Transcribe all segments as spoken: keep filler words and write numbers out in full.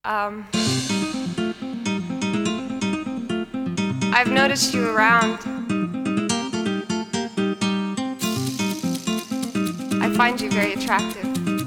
Um, I've noticed you around. I find you very attractive.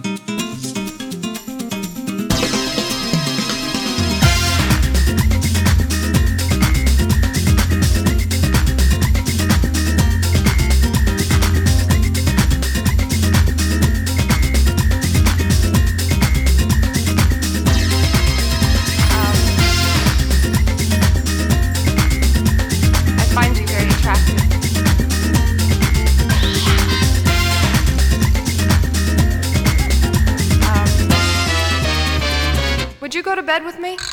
Would you go to bed with me?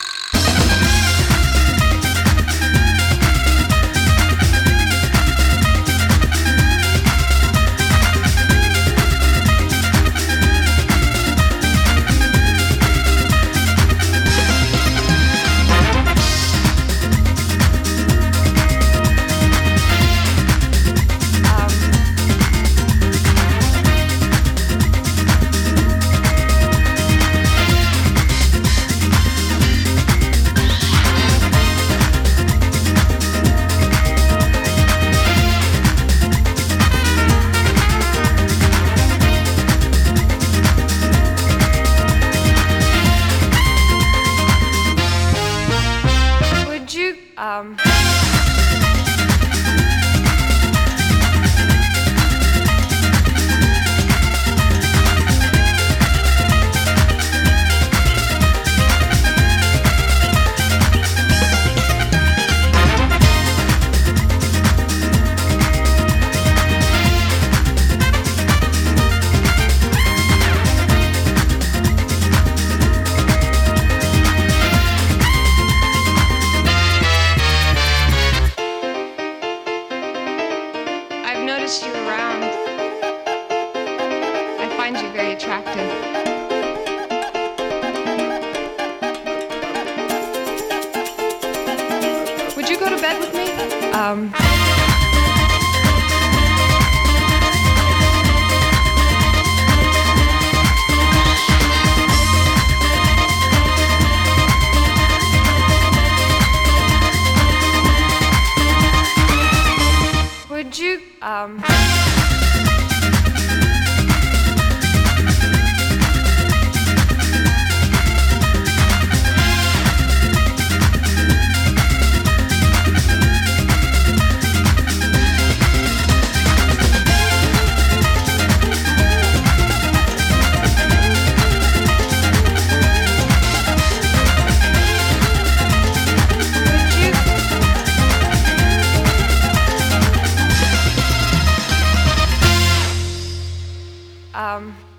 Um, I've noticed you around. I find you very attractive. Would you go to bed with me? Um... Would you, um... Um...